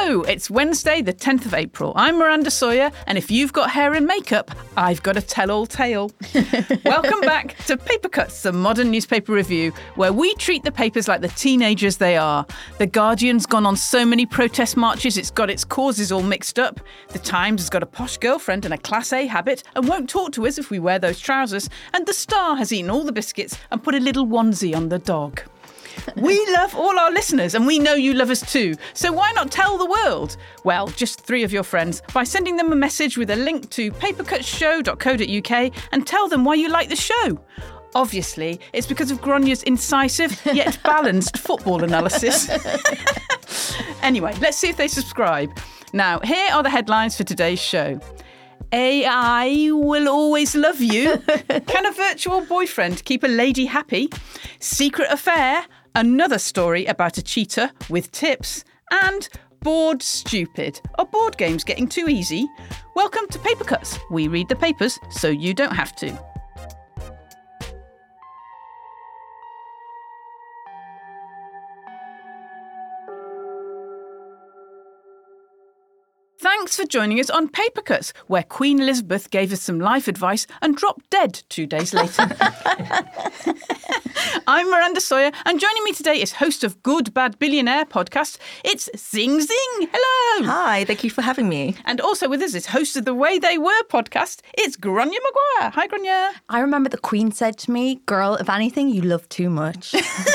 Hello, it's Wednesday, the 10th of April. I'm Miranda Sawyer, and if you've got hair and makeup, I've got a tell-all tale. Welcome back to Paper Cuts, the modern newspaper review, where we treat the papers like the teenagers they are. The Guardian's gone on so many protest marches, it's got its causes all mixed up. The Times has got a posh girlfriend and a Class A habit and won't talk to us if we wear those trousers. And The Star has eaten all the biscuits and put a little onesie on the dog. We love all our listeners, and we know you love us too. So why not tell the world? Well, just 3 of your friends by sending them a message with a link to papercutsshow.co.uk and tell them why you like the show. Obviously, it's because of Gronya's incisive yet balanced football analysis. Anyway, let's see if they subscribe. Now, here are the headlines for today's show. AI will always love you. Can a virtual boyfriend keep a lady happy? Secret affair. Another story about a cheater with tips. And bored stupid. Are board games getting too easy? Welcome to Paper Cuts. We read the papers so you don't have to. Thanks for joining us on Paper Cuts, where Queen Elizabeth gave us some life advice and dropped dead 2 days later. I'm Miranda Sawyer, and joining me today is host of Good Bad Billionaire podcast. It's Zing Zing. Hello. Hi, thank you for having me. And also with us is host of the Way They Were podcast. It's Gronya Maguire. Hi, Gronya. I remember the Queen said to me, "Girl, if anything, you love too much."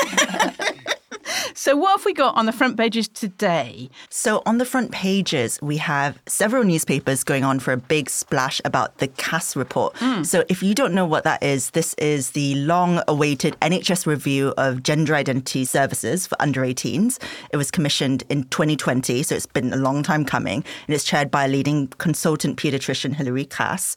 So what have we got on the front pages today? So on the front pages, we have several newspapers going on for a big splash about the Cass report. So if you don't know what that is, this is the long-awaited NHS review of gender identity services for under 18s. It was commissioned in 2020, so it's been a long time coming, and it's chaired by a leading consultant paediatrician, Hilary Cass.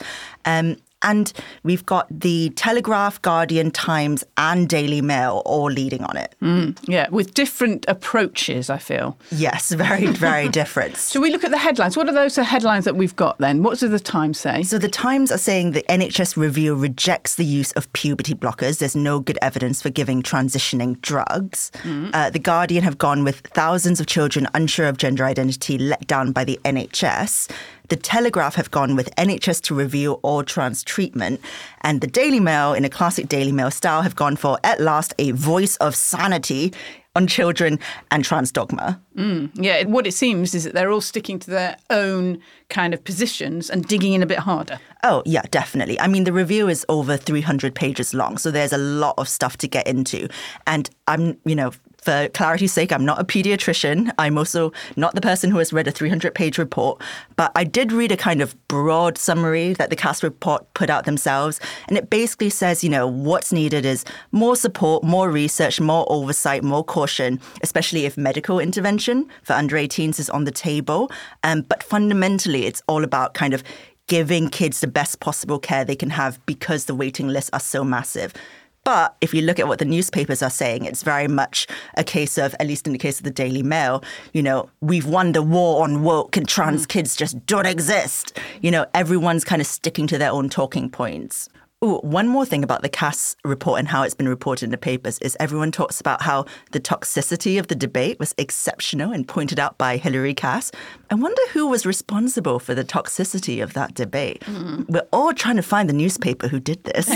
And we've got the Telegraph, Guardian, Times and Daily Mail all leading on it. Yeah, with different approaches, I feel. Yes, very, very different. Shall we look at the headlines? What are those headlines that we've got then? What does the Times say? So the Times are saying the NHS review rejects the use of puberty blockers. There's no good evidence for giving transitioning drugs. The Guardian have gone with thousands of children unsure of gender identity let down by the NHS. The Telegraph have gone with NHS to review all trans treatment. And the Daily Mail, in a classic Daily Mail style, have gone for, at last, a voice of sanity on children and trans dogma. Yeah, what it seems is that they're all sticking to their own kind of positions and digging in a bit harder. Oh, yeah, definitely. I mean, the review is over 300 pages long, so there's a lot of stuff to get into. And I'm, for clarity's sake, I'm not a paediatrician. I'm also not the person who has read a 300-page report. But I did read a kind of broad summary that the Cass report put out themselves. And it basically says, what's needed is more support, more research, more oversight, more caution, especially if medical intervention for under 18s is on the table. But fundamentally, it's all about kind of giving kids the best possible care they can have because the waiting lists are so massive. But if you look at what the newspapers are saying, it's very much a case of, at least in the case of the Daily Mail, we've won the war on woke and trans kids just don't exist. Everyone's kind of sticking to their own talking points. Ooh, one more thing about the Cass report and how it's been reported in the papers is everyone talks about how the toxicity of the debate was exceptional and pointed out by Hilary Cass. I wonder who was responsible for the toxicity of that debate. We're all trying to find the newspaper who did this.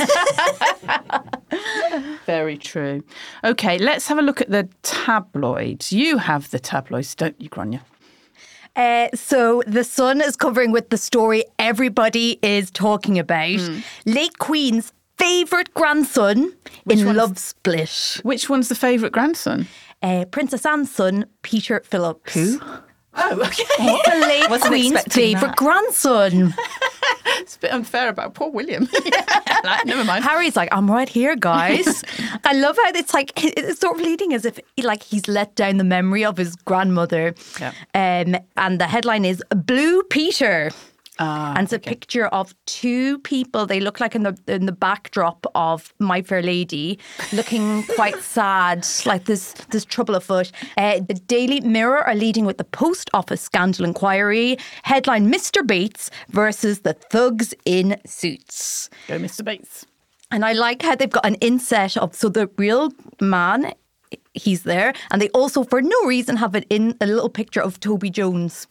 Very true. Okay, let's have a look at the tabloids. You have the tabloids, don't you, Gronya? So The Sun is covering with the story everybody is talking about. Late Queen's favourite grandson in Love Split. Which one's the favourite grandson? Princess Anne's son, Peter Phillips. Who? Oh, okay. The late Wasn't Queen's expecting favourite that. grandson. It's a bit unfair about poor William. Never mind. Harry's like, I'm right here, guys. I love how it's sort of leading as if he's let down the memory of his grandmother. Yeah. And the headline is Blue Peter. And it's a okay. picture of 2 people. They look like in the backdrop of My Fair Lady, looking quite sad, like there's trouble afoot. The Daily Mirror are leading with the Post Office scandal inquiry. Headline: Mr. Bates versus the thugs in suits. Go, Mr. Bates. And I like how they've got an inset of, so the real man he's there. And they also, for no reason, have it in a little picture of Toby Jones.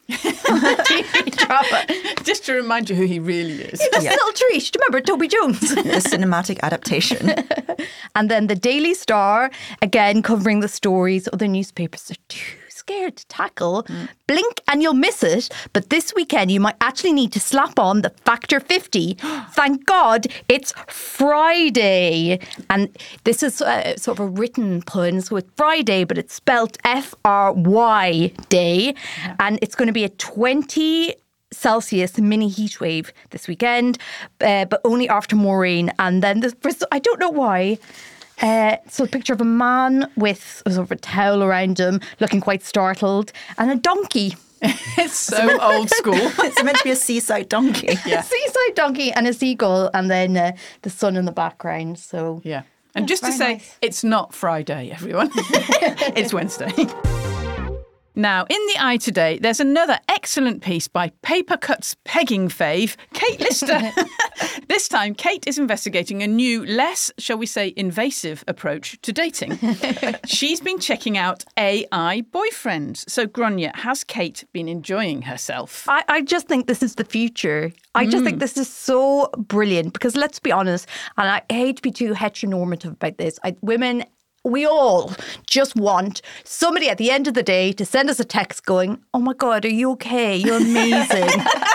Just to remind you who he really is. Just a little treat. Do you remember Toby Jones? The cinematic adaptation. And then the Daily Star, again, covering the stories other newspapers are too scared to tackle. Blink and you'll miss it. But this weekend, you might actually need to slap on the Factor 50. Thank God it's Friday. And this is sort of a written pun. So it's Friday, but it's spelt F-R-Y day. And it's going to be a 20 Celsius mini heat wave this weekend, but only after more rain. And then I don't know why. So a picture of a man with sort of a towel around him, looking quite startled, and a donkey. It's so old school. It's meant to be a seaside donkey. Yeah. A seaside donkey and a seagull, and then the sun in the background. So Yeah. And just to very say, nice. it's not Friday, everyone. It's Wednesday. Now, in the Eye today, there's another excellent piece by Papercut's pegging fave, Kate Lister. This time, Kate is investigating a new, less, shall we say, invasive approach to dating. She's been checking out AI boyfriends. So, Grania, has Kate been enjoying herself? I just think this is the future. I just think this is so brilliant because let's be honest, and I hate to be too heteronormative about this, women, we all just want somebody at the end of the day to send us a text going, oh my God, are you okay? You're amazing.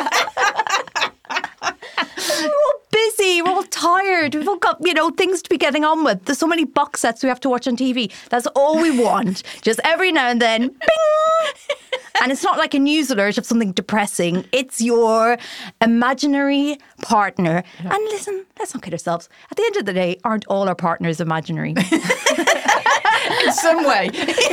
We're all busy. We're all tired. We've all got, things to be getting on with. There's so many box sets we have to watch on TV. That's all we want. Just every now and then, bing! And it's not like a news alert of something depressing. It's your imaginary partner. Yeah. And listen, let's not kid ourselves. At the end of the day, aren't all our partners imaginary? In some way.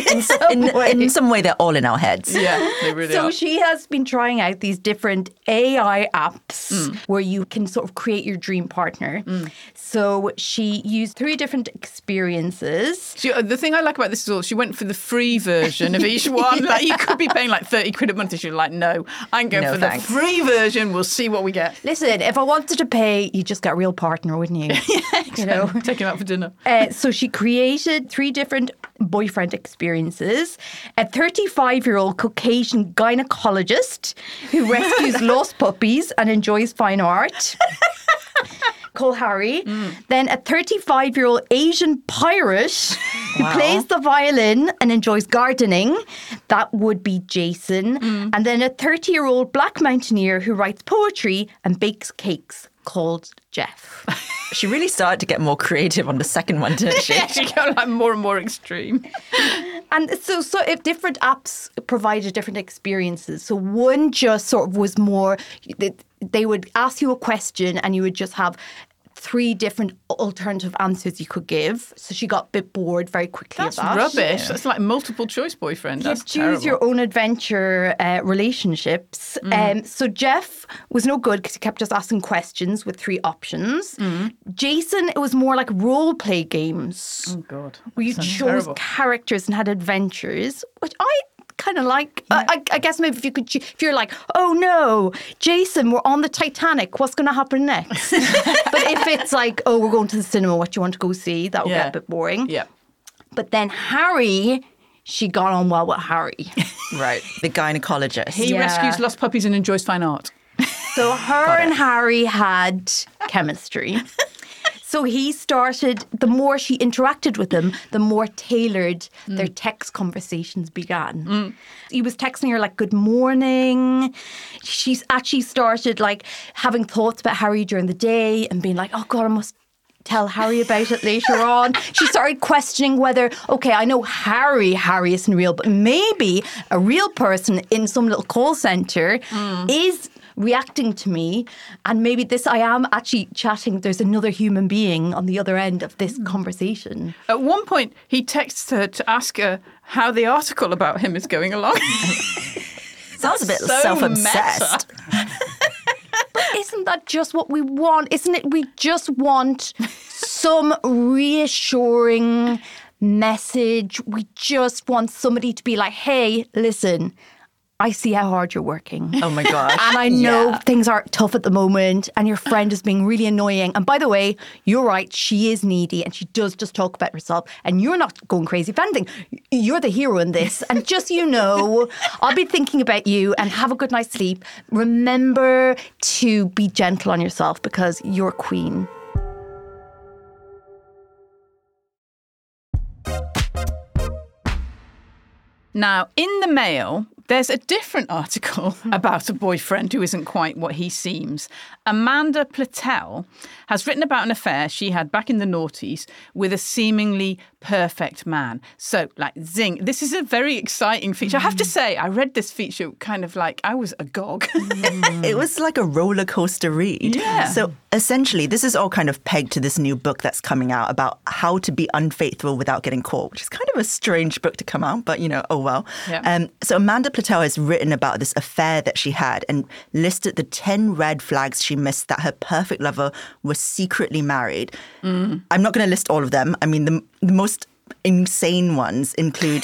In some way, they're all in our heads. Yeah, they really are. So she has been trying out these different AI apps where you can sort of create your dream partner. So she used 3 different experiences. The thing I like about this is all, she went for the free version of each one. Like, you could be paying like 30 quid a month and she's like, no, I'm going for the free version. We'll see what we get. Listen, if I wanted to pay, you'd just get a real partner, wouldn't you? Yeah, exactly. Take him out for dinner. So she created 3 different boyfriend experiences. A 35-year-old Caucasian gynecologist who rescues lost puppies and enjoys fine art. Call Harry. Then a 35-year-old Asian pirate who plays the violin and enjoys gardening. That would be Jason. And then a 30-year-old black mountaineer who writes poetry and bakes cakes called Jeff. She really started to get more creative on the second one, didn't she? She got like more and more extreme. And so if different apps provided different experiences. So one just sort of was more, they would ask you a question and you would just have 3 different alternative answers you could give. So she got a bit bored very quickly That's of that. rubbish. That's like multiple choice boyfriend. That's You choose your own adventure relationships. So Jeff was no good because he kept just asking questions with 3 options. Jason, it was more like role play games. Oh, God. Where you chose characters and had adventures, which I kind of like. I guess maybe if you're like, oh no, Jason, we're on the Titanic, what's going to happen next? But if it's like, oh, we're going to the cinema, what do you want to go see? That would get a bit boring. Yeah. But then Harry, she got on well with Harry. Right. The gynecologist. He rescues lost puppies and enjoys fine art. So her and Harry had chemistry. So he started, the more she interacted with him, the more tailored their text conversations began. He was texting her like, good morning. She's actually started like having thoughts about Harry during the day and being like, oh God, I must tell Harry about it later on. She started questioning whether, okay, I know Harry isn't real, but maybe a real person in some little call centre is reacting to me, and maybe I am actually chatting, there's another human being on the other end of this conversation. At one point, he texts her to ask her how the article about him is going along. Sounds a bit So self-obsessed. But isn't that just what we want? Isn't it? We just want some reassuring message. We just want somebody to be like, hey, listen, I see how hard you're working. Oh my gosh. And I know things are tough at the moment and your friend is being really annoying. And by the way, you're right, she is needy and she does just talk about herself and you're not going crazy. If anything, you're the hero in this. And just so you know, I'll be thinking about you and have a good night's sleep. Remember to be gentle on yourself because you're queen. Now, in the Mail, there's a different article about a boyfriend who isn't quite what he seems. Amanda Platel has written about an affair she had back in the noughties with a seemingly perfect man. So, like, zing. This is a very exciting feature. I have to say, I read this feature kind of like I was agog. It was like a roller coaster read. Yeah. So essentially, this is all kind of pegged to this new book that's coming out about how to be unfaithful without getting caught, which is kind of a strange book to come out, but, oh well. Yeah. So Amanda Platel has written about this affair that she had and listed the 10 red flags she missed that her perfect lover was secretly married. I'm not going to list all of them. I mean, the most insane ones include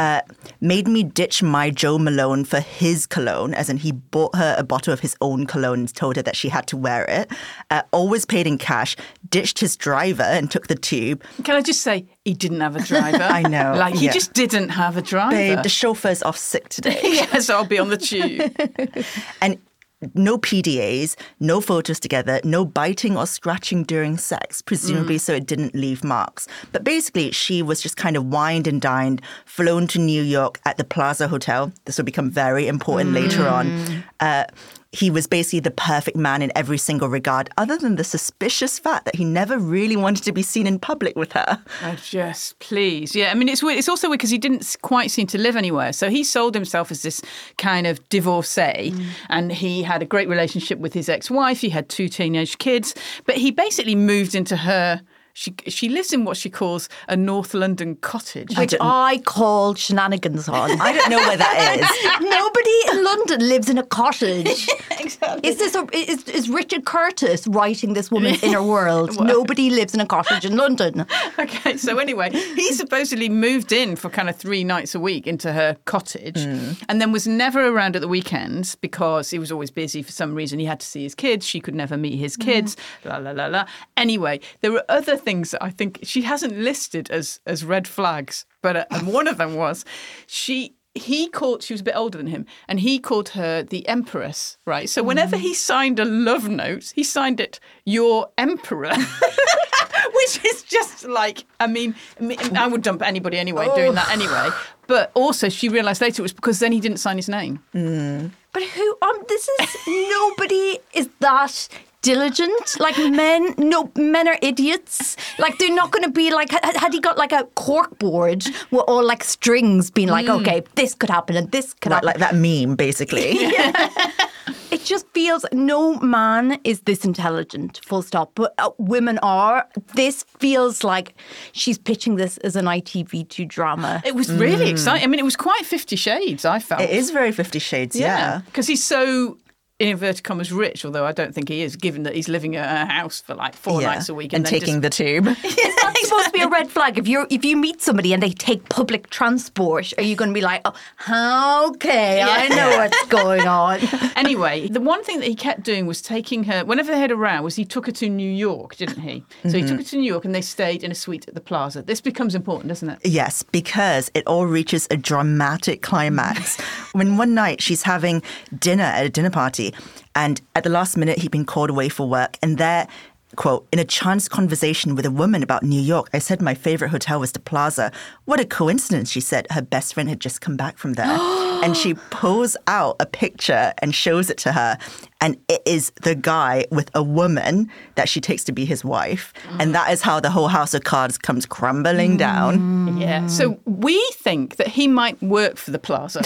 made me ditch my Joe Malone for his cologne, as in he bought her a bottle of his own cologne and told her that she had to wear it, always paid in cash, ditched his driver and took the tube. Can I just say, he didn't have a driver. I know. Like, he just didn't have a driver. Babe, the chauffeur's off sick today. Yes, I'll be on the tube. And no PDAs, no photos together, no biting or scratching during sex, presumably so it didn't leave marks. But basically, she was just kind of wined and dined, flown to New York at the Plaza Hotel. This will become very important later on. He was basically the perfect man in every single regard, other than the suspicious fact that he never really wanted to be seen in public with her. Oh, just please. Yeah, I mean, it's weird. It's also weird because he didn't quite seem to live anywhere. So he sold himself as this kind of divorcee and he had a great relationship with his ex-wife. He had 2 teenage kids, but he basically moved into her... She lives in what she calls a North London cottage. Which I call shenanigans on. I don't know where that is. Nobody in London lives in a cottage. Exactly. Is Richard Curtis writing this woman's inner world? Well. Nobody lives in a cottage in London. Okay, so anyway, he supposedly moved in for kind of 3 nights a week into her cottage and then was never around at the weekends because he was always busy for some reason. He had to see his kids. She could never meet his kids. La, la, la, la. Anyway, there were other things that I think she hasn't listed as red flags, but and one of them was she was a bit older than him, and he called her the Empress, right? So whenever he signed a love note, he signed it, "Your Emperor," which is just like, I mean, I would dump anybody anyway doing that anyway. But also she realised later it was because then he didn't sign his name. But who? Nobody is that diligent. Like men are idiots. Like they're not going to be like. Had he got like a cork board with all like strings, being like, okay, this could happen and this could happen, Like that meme, basically. It just feels no man is this intelligent, full stop. But women are. This feels like she's pitching this as an ITV2 drama. It was really exciting. I mean, it was quite 50 Shades, I felt. It is very 50 Shades, yeah. Because he's so, in inverted commas, rich, although I don't think he is, given that he's living at a house for like 4 nights a week. And then taking the tube. Is that supposed to be a red flag? If you meet somebody and they take public transport, are you going to be like, oh, okay, I know what's going on? Anyway, the one thing that he kept doing was taking her, whenever they had a row, was he took her to New York, didn't he? So he took her to New York and they stayed in a suite at the Plaza. This becomes important, doesn't it? Yes, because it all reaches a dramatic climax. When one night she's having dinner at a dinner party, and at the last minute he'd been called away for work, and there, quote, in a chance conversation with a woman about New York, I said my favorite hotel was the Plaza. What a coincidence, she said. Her best friend had just come back from there. And she pulls out a picture and shows it to her. And it is the guy with a woman that she takes to be his wife. And that is how the whole house of cards comes crumbling down. Yeah. So we think that he might work for the Plaza.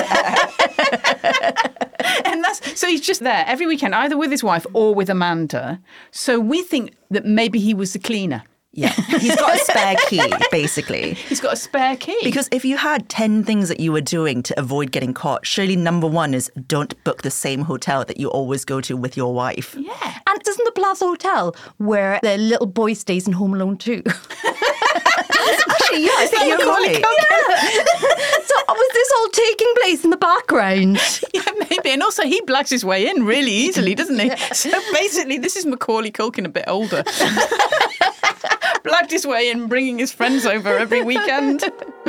And so he's just there every weekend, either with his wife or with Amanda. So we think that maybe he was the cleaner. Yeah, he's got a spare key, basically. He's got a spare key. Because if you had 10 things that you were doing to avoid getting caught, surely number 1 is don't book the same hotel that you always go to with your wife. Yeah. And isn't the Plaza Hotel where the little boy stays in Home Alone 2? Actually, yeah, I think you're right. So was this all taking place face in the background. Yeah, maybe. And also, he blags his way in really easily, doesn't he? So basically, this is Macaulay Culkin a bit older. Blagged his way in, bringing his friends over every weekend.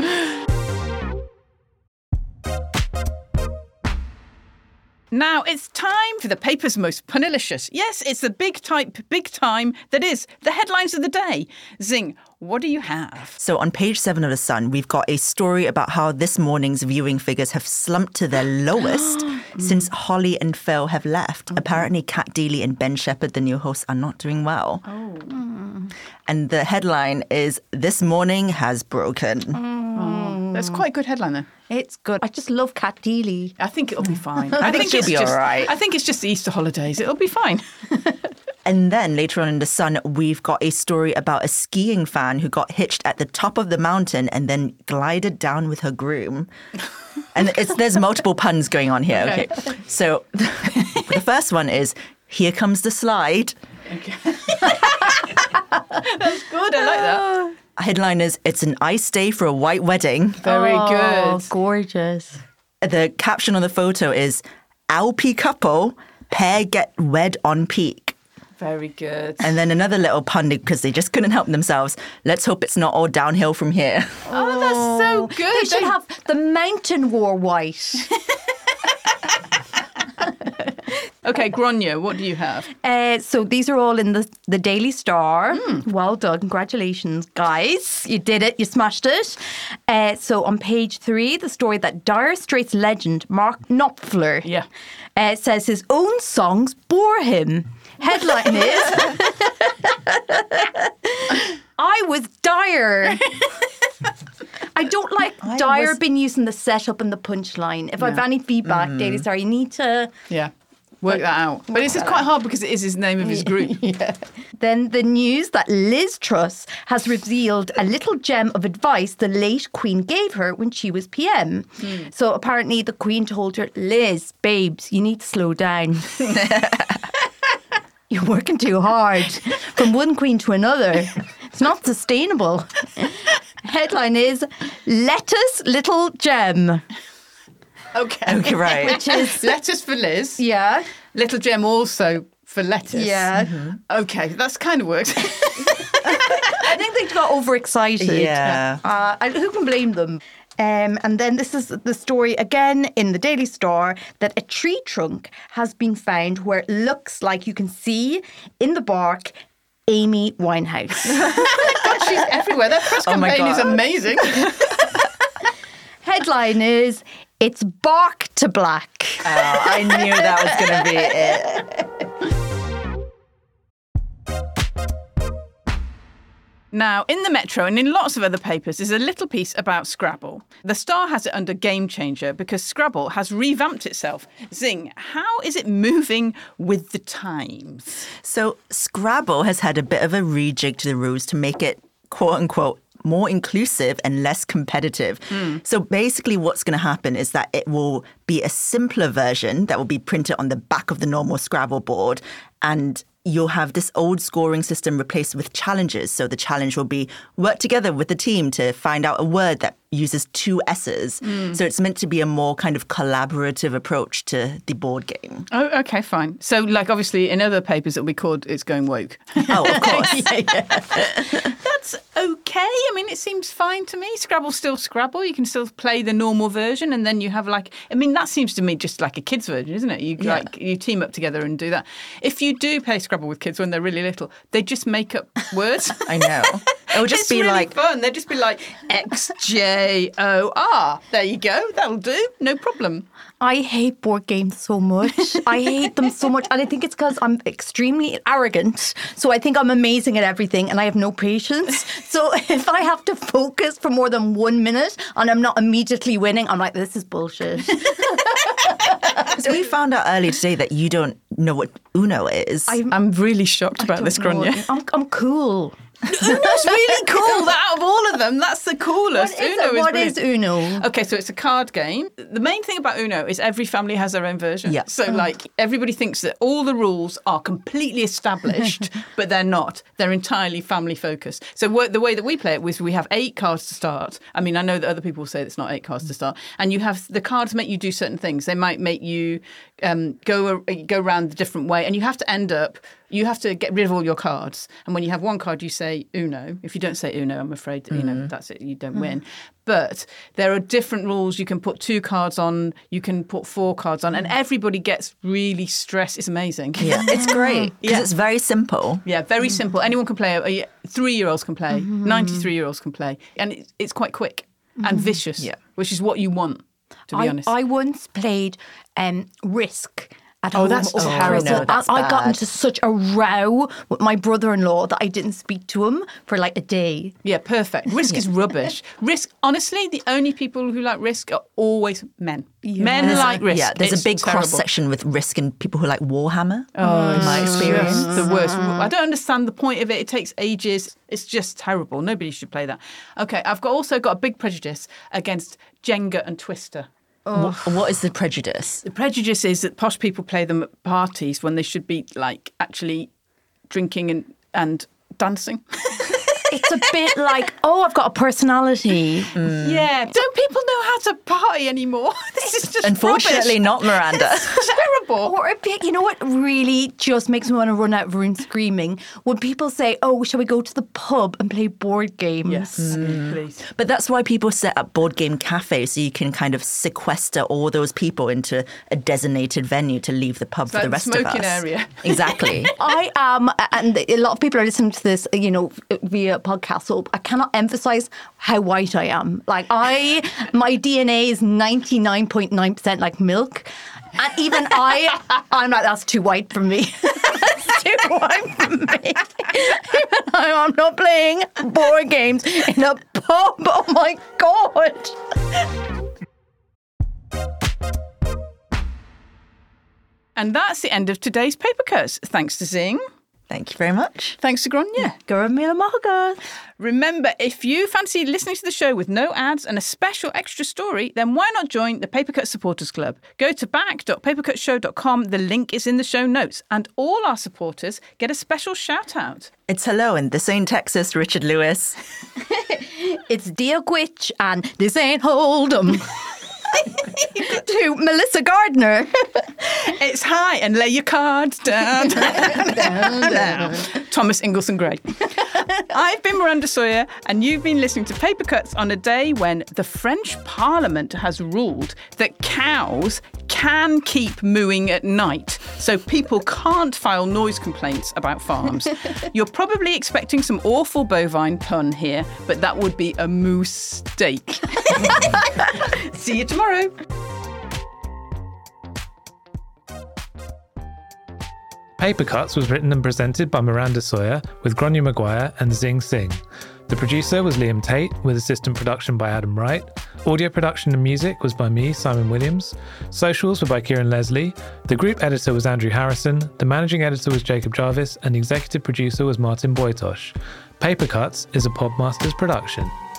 Now it's time for the paper's most punilicious. Yes, it's the big time that is the headlines of the day. Zing, what do you have? So on page 7 of The Sun, we've got a story about how this morning's viewing figures have slumped to their lowest since Holly and Phil have left. Apparently, Kat Deely and Ben Shepherd, the new hosts, are not doing well. And the headline is, "This morning has broken." That's quite a good headline, though. It's good. I just love Kat Deely. I think it'll be fine. I think she'll be all right. I think it's just the Easter holidays. It'll be fine. And then later on in The Sun, we've got a story about a skiing fan who got hitched at the top of the mountain and then glided down with her groom. And there's multiple puns going on here. Okay. So the first one is, "Here comes the slide." Okay. That's good. I like that. Headline is, "It's an ice day for a white wedding." Very good. Gorgeous. The caption on the photo is, "Alpi couple, pair get wed on peak." Very good. And then another little pun because they just couldn't help themselves. "Let's hope it's not all downhill from here." Oh, that's so good. They should have the mountain wore white. Okay, Grania, what do you have? So these are all in the Daily Star. Well done. Congratulations, guys. You did it. You smashed it. So on page 3, the story that Dire Straits legend Mark Knopfler says his own songs bore him. Headline is, "I was dire." I don't like dire being using the setup and the punchline. If I've any feedback, Daily Star, you need to... Work that out. But this is quite hard because it is his name of his group. Then the news that Liz Truss has revealed a little gem of advice the late Queen gave her when she was PM. So apparently the Queen told her, "Liz, babes, you need to slow down. You're working too hard from one queen to another. It's not sustainable." Headline is, "Lettuce Little Gem." Okay, right. Which is lettuce for Liz. Yeah. Little Gem also for lettuce. Yeah. Okay, that's kind of works. I think they got overexcited. Yeah. Who can blame them? And then this is the story again in the Daily Star that a tree trunk has been found where it looks like you can see in the bark Amy Winehouse. God, she's everywhere. That press campaign is amazing. Headline is, "It's bark to black." Oh, I knew that was going to be it. Now, in the Metro and in lots of other papers, there's a little piece about Scrabble. The Star has it under Game Changer because Scrabble has revamped itself. Zing, how is it moving with the times? So Scrabble has had a bit of a rejig to the rules to make it, quote unquote, more inclusive and less competitive. So basically what's going to happen is that it will be a simpler version that will be printed on the back of the normal Scrabble board, and you'll have this old scoring system replaced with challenges. So the challenge will be work together with the team to find out a word that uses 2 S's. So it's meant to be a more kind of collaborative approach to the board game. Oh, okay, fine. So, like, obviously, in other papers it'll be called It's Going Woke. Oh, of course. That's okay. I mean, it seems fine to me. Scrabble's still Scrabble. You can still play the normal version, and then you have that seems to me just like a kid's version, isn't it? You team up together and do that. If you do play Scrabble with kids when they're really little, they just make up words. I know. It'll just be really like fun. They'll just be like XJOR. There you go. That'll do. No problem. I hate board games so much. I hate them so much. And I think it's because I'm extremely arrogant. So I think I'm amazing at everything and I have no patience. So if I have to focus for more than 1 minute and I'm not immediately winning, I'm like, this is bullshit. So we found out earlier today that you don't know what Uno is. I'm really shocked about this, Grania. I'm cool. Uno's really cool. Out of all of them, that's the coolest. What is Uno? Okay, so it's a card game. The main thing about Uno is every family has their own version. Yeah. So, like, everybody thinks that all the rules are completely established, but they're not. They're entirely family focused. So the way that we play it was we have 8 cards to start. I mean, I know that other people say it's not 8 cards to start. And you have the cards make you do certain things. They might make you go around the different way, and you have to get rid of all your cards. And when you have one card, you say Uno. If you don't say Uno, I'm afraid that, that's it. You don't win. But there are different rules. You can put 2 cards on. You can put 4 cards on. And everybody gets really stressed. It's amazing. Yeah, it's great because it's very simple. Yeah, very simple. Anyone can play. 3-year-olds can play. 93-year-olds can play. And it's quite quick and vicious, which is what you want, to be honest. I once played Risk. At home. That's terrible. So That's I got bad. into such a row with my brother-in-law that I didn't speak to him for like a day. Yeah, perfect. Risk is rubbish. Risk, honestly, the only people who like Risk are always men. Men like Risk. Yeah, there's It's a big terrible. cross-section with Risk and people who like Warhammer. Oh, in my experience. Just the worst. I don't understand the point of it. It takes ages. It's just terrible. Nobody should play that. Okay, I've also got a big prejudice against Jenga and Twister. What is the prejudice? The prejudice is that posh people play them at parties when they should be like actually drinking and dancing. It's a bit like, I've got a personality. Yeah. Don't people know how to party anymore? This is just Unfortunately, rubbish. not Miranda. It's terrible. Or a bit, you know what really just makes me want to run out of room screaming? When people say, shall we go to the pub and play board games? Yes, please. But that's why people set up board game cafes, so you can kind of sequester all those people into a designated venue to leave the pub for like the the rest of us. smoking area. Exactly. I am, and a lot of people are listening to this, via podcast, so I cannot emphasize how white I am. Like my DNA is 99.9% like milk. And even I'm like, that's too white for me. That's too white for me. Even I'm not playing board games in a pub. Oh my God. And that's the end of today's Paper Cuts. Thanks to Zing. Thank you very much. Thanks to Grania. Remember, if you fancy listening to the show with no ads and a special extra story, then why not join the Papercut Supporters Club? Go to back.papercutshow.com. The link is in the show notes. And all our supporters get a special shout out. It's hello, and this ain't Texas, Richard Lewis. It's Dear Gwitch and This Ain't Hold'em. To Melissa Gardner. It's hi and lay your cards down. down. Thomas Ingleston Gray. I've been Miranda Sawyer, and you've been listening to Paper Cuts on a day when the French Parliament has ruled that cows can keep mooing at night, so people can't file noise complaints about farms. You're probably expecting some awful bovine pun here, but that would be a moose steak. See you tomorrow. Paper Cuts was written and presented by Miranda Sawyer with Grania Maguire and Zing Singh. The producer was Liam Tate with assistant production by Adam Wright. Audio production and music was by me, Simon Williams. Socials were by Kieran Leslie. The group editor was Andrew Harrison. The managing editor was Jacob Jarvis and the executive producer was Martin Boytosh. Paper Cuts is a Podmasters production.